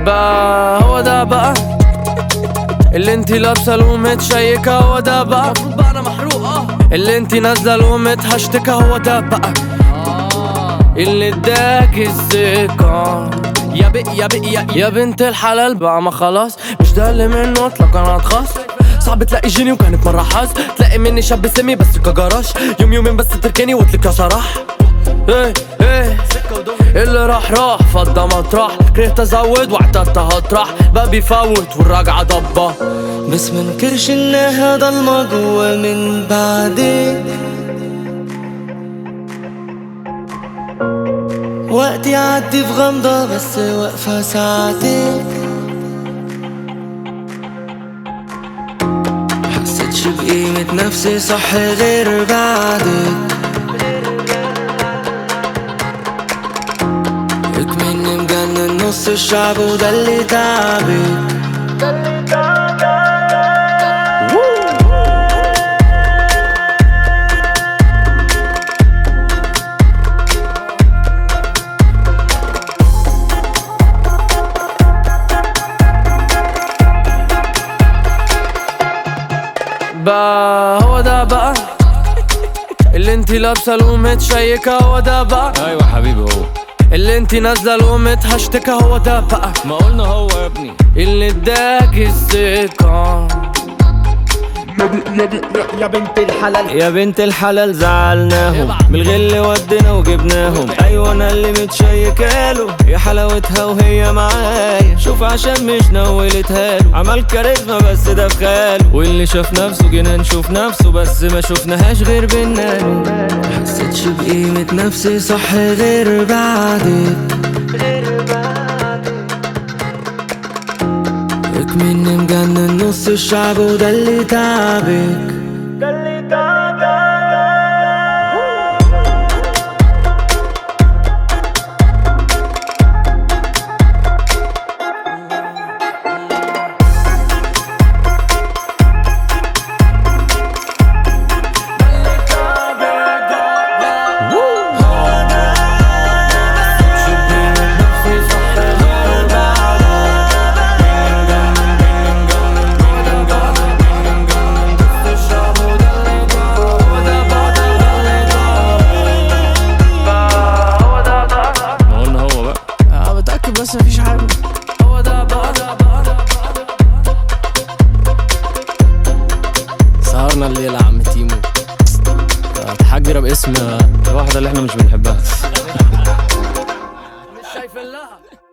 بقى هو ده بقى اللي انتي لابسه له متشيكه، هو ده بقى المفروض بقى انا محروق اللي انتي نازله له متهشتكه، هو ده بقى اللي اداك الثقة يا بنت الحلال بقى. ما خلاص مش ده اللي منه اطلق انا اتخاص. صعب تلاقي جيني وكانت مرة حظ، تلاقي مني شاب سمي بس كجراش، يومين بس تركني واتلك يا صراح. ايه اللي راح فضى مطرح، كرهت ازود واعتدت هطرح، بقى بيفوت والراجعة ضبة. بس منكرش انها ضلمة جوا من بعدك، وقت يعدي في غمضة بس واقفة ساعتك. محسيتش بقيمة نفسي صح غير بعدك، اكمني مجنن نص الشعب وده اللي تعبك. بقى هو ده بقى اللي انتي لابسه له متشيكه، هو ده بقى ايوه حبيبي هو اللي انتي نازله له متهشتكه، هو ده بقى ما قلنا هو يا ابني اللي اداك الثقة. يا بنت الحلال زعلناهم من الغل ودينا وجبناهم. ايوه انا اللي متشيكاله يا حلاوتها وهي معايا، شوف عشان مش نولتها له، عمل كاريزما بس ده في خاله، واللي شاف نفسه جينا نشوف نفسه بس ما شوفناهاش غير بينا. محسيتش بقيمة نفسي صح غير بعدك، اكمني مجنن نص الشعب وده اللي تعبك. بس مفيش حاجة، هو ده بقى. سهرنا الليلة يا عم تيمو، تحجر باسم الواحدة اللي احنا مش بنحبها. مش شايفين لها.